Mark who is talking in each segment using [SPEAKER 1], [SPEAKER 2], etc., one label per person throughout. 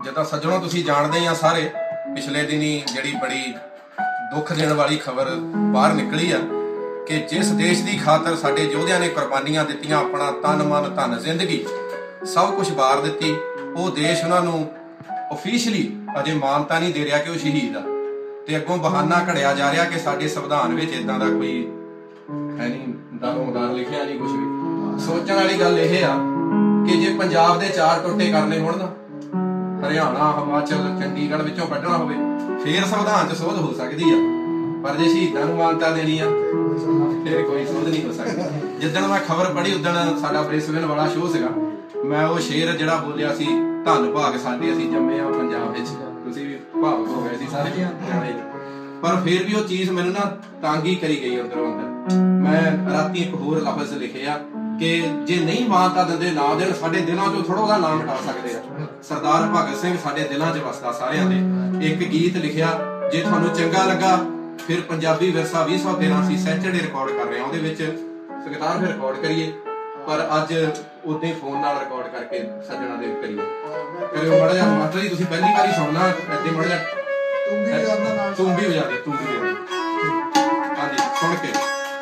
[SPEAKER 1] ਜਿੱਦਾਂ ਸੱਜਣੋਂ ਤੁਸੀਂ ਜਾਣਦੇ ਹੀ ਆ ਸਾਰੇ, ਪਿਛਲੇ ਦਿਨੀ ਜਿਹੜੀ ਬੜੀ ਦੁੱਖ ਦੇਣ ਵਾਲੀ ਖਬਰ ਬਾਹਰ ਨਿਕਲੀ ਆ ਕਿ ਜਿਸ ਦੇਸ਼ ਦੀ ਖਾਤਰ ਸਾਡੇ ਯੋਧਿਆਂ ਨੇ ਕੁਰਬਾਨੀਆਂ ਦਿੱਤੀਆਂ, ਆਪਣਾ ਤਨ ਮਨ ਧਨ ਜ਼ਿੰਦਗੀ ਸਭ ਕੁਝ ਵਾਰ ਦਿੱਤੀ, ਉਹ ਦੇਸ਼ ਉਹਨਾਂ ਨੂੰ ਓਫੀਸ਼ੀਅਲੀ ਅਜੇ ਮਾਨਤਾ ਨਹੀਂ ਦੇ ਰਿਹਾ ਕਿ ਉਹ ਸ਼ਹੀਦ ਆ। ਤੇ ਅੱਗੋਂ ਬਹਾਨਾ ਘੜਿਆ ਜਾ ਰਿਹਾ ਕਿ ਸਾਡੇ ਸੰਵਿਧਾਨ ਵਿੱਚ ਇਦਾਂ ਦਾ ਕੋਈ ਹੈ ਨਹੀਂ, ਦਾਰੋ ਲਿਖਿਆ ਨਹੀਂ ਕੁਝ ਵੀ। ਸੋਚਣ ਵਾਲੀ ਗੱਲ ਇਹ ਆ ਕਿ ਜੇ ਪੰਜਾਬ ਦੇ 4 ਟੋਟੇ ਕਰਨੇ ਹੋਣ ਨਾ, ਹਰਿਆਣਾ, ਹਿਮਾਚਲ, ਚੰਡੀਗੜ੍ਹ ਵਿੱਚੋਂ ਕੱਢਣਾ ਹੋਵੇ, ਫੇਰ ਸੰਵਿਧਾਨ 'ਚ ਸੋਧ ਹੋ ਸਕਦੀ ਆ। ਪਰ ਜੇ ਸ਼ਹੀਦਾਂ ਨੂੰ ਮਾਨਤਾ ਦੇਣੀ ਆ ਫਿਰ ਕੋਈ ਸੋਧ ਨਹੀਂ ਹੋ ਸਕਦੀ। ਜਿੱਦਣ ਮੈਂ ਖਬਰ ਪੜ੍ਹੀ ਉਦਣ ਸਾਡਾ ਬ੍ਰਿਸਬੇਨ ਵਾਲਾ ਸ਼ੋਅ ਸੀਗਾ, ਮੈਂ ਉਹ ਸ਼ੇਰ ਜਿਹੜਾ ਬੋਲਿਆ ਸੀ, ਧੰਨ ਭਾਗ ਸਾਡੇ ਅਸੀਂ ਜੰਮੇ ਆ ਪੰਜਾਬ ਵਿੱਚ, ਤੁਸੀਂ ਵੀ ਭਾਵੁਕ ਹੋ ਗਏ ਸੀ ਸਾਰੇ ਜਾਣੇ। ਪਰ ਫਿਰ ਵੀ ਉਹ ਚੀਜ਼ ਮੈਨੂੰ ਨਾ ਤੰਗ ਹੀ ਕਰੀ ਗਈ ਅੰਦਰੋਂ ਅੰਦਰ। ਮੈਂ ਰਾਤੀ ਇੱਕ ਹੋਰ ਲਫ਼ਜ਼ ਲਿਖਿਆ ਕਿ ਜੇ ਨਹੀਂ ਮਾਨਤਾ ਦਿੰਦੇ ਨਾ ਦੇਣ, ਸਾਡੇ ਦਿਲਾਂ 'ਚੋਂ ਥੋੜਾ ਉਹਦਾ ਨਾਮ ਹਟਾ ਸਕਦੇ ਆ। ਸਰਦਾਰ ਭਗਤ ਸਿੰਘ ਸਾਡੇ ਦਿਲਾਂ 'ਚ ਵਸਦਾ ਸਾਰਿਆਂ ਦੇ। ਇੱਕ ਗੀਤ ਲਿਖਿਆ, ਜੇ ਤੁਹਾਨੂੰ ਚੰਗਾ ਲੱਗਾ ਫਿਰ ਪੰਜਾਬੀ ਵਿਰਸਾ 2013 ਸੀ ਸੈਚਰਡੇ ਰਿਕਾਰਡ ਕਰ ਰਹੇ ਹਾਂ, ਉਹਦੇ ਵਿੱਚ ਸੰਗਤਾਰ ਫਿਰ ਰਿਕਾਰਡ ਕਰੀਏ, ਪਰ ਅੱਜ ਉਦਾਂ ਹੀ ਫੋਨ ਨਾਲ ਰਿਕਾਰਡ ਕਰਕੇ ਸੱਜਣਾ ਦੇ ਕਰੀਏ। ਕਰਿਓ ਮਾੜਾ ਜਿਹਾ ਮਾਸਟਰ ਜੀ, ਤੁਸੀਂ ਪਹਿਲੀ ਵਾਰੀ ਸੁਣਨਾ ਇੱਦਾਂ ਮਾੜਾ ਜਿਹਾ ਤੂੰ ਵੀ ਵਜਾ ਦੇ, ਤੂੰ ਵੀ ਵਜਾ ਦੇ। ਹਾਂਜੀ ਸੁਣ ਕੇ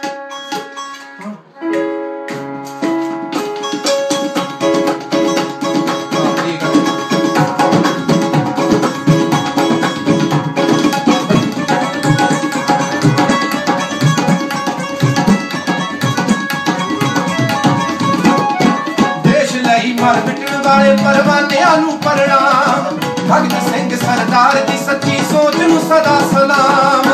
[SPEAKER 2] ਮਰ ਮਿਟਣ ਵਾਲੇ ਪਰਵਾਨਿਆਂ ਨੂੰ ਪ੍ਰਣਾਮ, ਭਗਤ ਸਿੰਘ ਸਰਦਾਰ ਦੀ ਸੱਚੀ ਸੋਚ ਨੂੰ ਸਦਾ ਸਲਾਮ।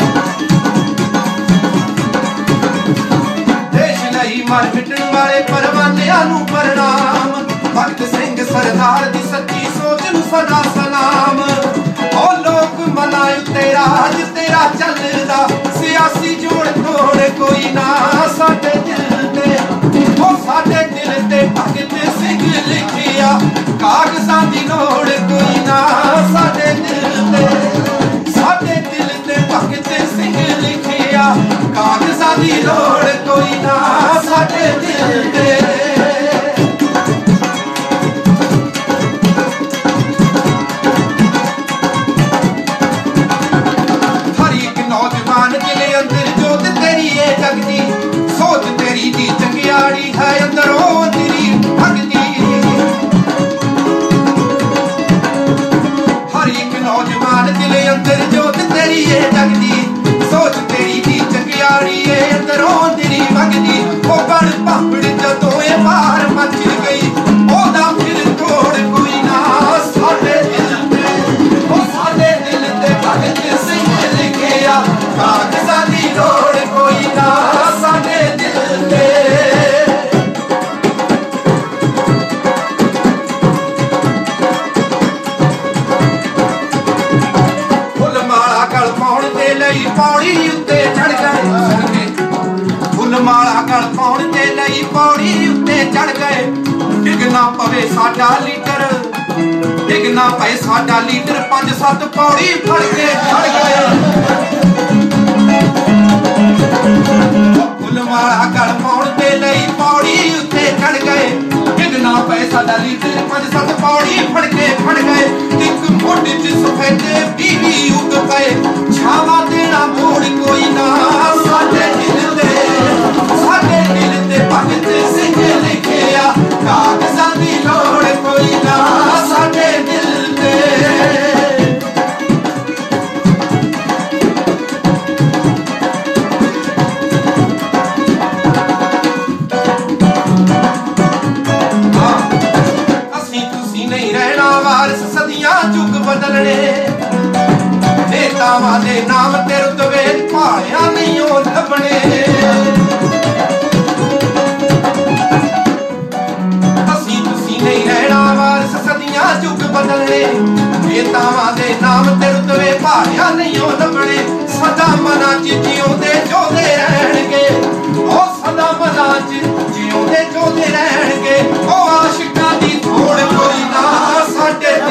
[SPEAKER 2] ਦੇਸ਼ ਲਈ ਮਰ ਮਿਟਣ ਵਾਲੇ ਪਰਵਾਨਿਆਂ ਨੂੰ ਪ੍ਰਣਾਮ, ਭਗਤ ਸਿੰਘ ਸਰਦਾਰ ਦੀ ਸੱਚੀ ਸੋਚ ਨੂੰ ਸਦਾ ਸਲਾਮ। ਉਹ ਲੋਕ ਮਨਾਏ ਉੱਤੇ ਰਾਜ ਤੇਰਾ ਚੱਲਦਾ, ਸਿਆਸੀ ਜੋੜ ਤੋੜ ਕੋਈ ਨਾ ਸਾਡੇ ਦਿਲ ਤੇ। ਉਹ ਸਾਡੇ ਦਿਲ ਤੇ ਭਗਤ ਸਿੰਘ ਲਿਖਿਆ, ਕਾਗਜ਼ਾਂ ਦੀ ਲੋੜ ਕੋਈ ਨਾ ਸਾਡੇ ਦਿਲ ਤੇ। ਸਾਡੇ ਦਿਲ ਤੇ ਭਗਤ ਸਿੰਘ ਲਿਖਿਆ, ਕਾਗਜ਼ਾਂ ਦੀ ਲੋੜ ਕੋਈ ਨਾ ਸਾਡੇ ਦਿਲ ਤੇ। ਹਰ ਇੱਕ ਨੌਜਵਾਨ ਦਿਲ ਅੰਦਰ ਜੋਤ ਤੇਰੀ ਏ ਜਗਦੀ, ਸੋਚ ਤੇਰੀ ਦੀ ਚੰਗਿਆੜੀ ਹੈ ਅੰਦਰੋਂ ਤੇਰੀ ਭਗਤੀ। ਹਰ ਇੱਕ ਨੌਜਵਾਨ ਦਿਲ ਅੰਦਰ ਜੋਤ ਤੇਰੀ ਏ ਜਗਦੀ, ਸੋਚ ਤੇਰੀ ਦੀ ਚੰਗਿਆੜੀ ਏ ਅੰਦਰੋਂ ਤੇਰੀ ਭਗਤੀ। ਉਹ ਬਣ ਭਾਂਬੜ ਜਦੋਂ ਇਹ ਮਾਰ ਮੱਚ ਗਈ, ਉਹਦਾ ਫਿਰ ਤੋੜ ਕੋਈ ਨਾ ਸਾਡੇ ਦਿਲ ਤੇ। ਉਹ ਸਾਡੇ ਦਿਲ ਤੇ ਭਗਤ ਸਿੰਘ ਲਿਖਿਆ, ਕਾਗਜ਼ਾਂ ਦੀ ਲੋੜ ਕੋਈ ਨਾ ਸਾਡੇ ਦਿਲ ਤੇ। ਫੁੱਲ ਮਾਲਾ ਗਲ ਪਾਉਣ ਦੇ ਲਈ ਪੌੜੀ ਉੱਤੇ ਚੜ ਗਏ, ਫੁੱਲ ਮਾਲਾ ਗਲ ਪਾਉਣ ਦੇ ਲਈ ਪੌੜੀ ਉੱਤੇ ਚੜ ਗਏ। ਡਿੱਗ ਨਾ ਪਵੇ ਸਾਡਾ ਲੀਡਰ, ਡਿੱਗ ਨਾ ਪਏ ਸਾਡਾ ਲੀਡਰ, 5-7 ਪੌੜੀ ਫੜ ਕੇ ਚੜ ਗਏ। ਫੁੱਲ ਮਾਲਾ ਗਲ ਪਾਉਣ ਦੇ ਲਈ ਪੌੜੀ ਉੱਤੇ ਚੜ ਗਏ, ਡਿੱਗ ਨਾ ਪਏ ਸਾਡਾ ਲੀਡਰ, 5-7 ਪੌੜੀ ਫੜ ਗਏ। ਇੱਕ ਮੁੱਢ 'ਚ ਸਫੈਦੇ ਬੀਵੀ ਉੱਗ ਪਏ, ਛਾਵਾਂ ਦੇਣਾ ਮੋੜ ਕੋਈ ਨਾ ਸਾਡੇ ਦਿਲ ਤੇ। ਸਾਡੇ ਦਿਲ ਤੇ ਭਗਤ ਸਿੰਘ ਲਿਖਿਆ, ਕਾਗਜ਼ਾਂ ਦੀ ਲੋੜ ਕੋਈ ਨਾ ਸਾਡੇ ਦਿਲ ਤੇ। ਸਦੀਆਂ ਚੁੱਕ ਬਦਲਣੇ, ਨੇਤਾਵਾਂ ਦੇ ਨਾਮ ਤੇ ਰੁਤਬੇ ਭਾਲਿਆਂ ਨਹੀਂ ਉਹ ਲੱਭਣੇ। ਅਸੀਂ ਤੁਸੀਂ ਨਹੀਂ ਰਹਿਣਾ ਵਾਰਿਸ, ਸਦੀਆਂ ਚੁੱਕ ਬਦਲਣੇ, ਨੇਤਾਵਾਂ ਦੇ ਨਾਮ ਤੇ ਰੁਤਬੇ ਭਾਲਿਆਂ ਨਹੀਂ ਉਹ ਲੱਭਣੇ। ਸਦਾ ਮਨਾਂ 'ਚ ਜਿਉਂਦੇ ਜੋਦੇ ਰਹਿਣਗੇ, ਉਹ ਸਦਾ ਮਨਾਂ 'ਚ ਜਿਉਂਦੇ ਜੋਦੇ ਰਹਿਣਗੇ। ਉਹ ਆਸ਼ਿਕਾਂ ਦੀ ਥੋੜ ਕੋਈ ਨਾ ਸਾਡੇ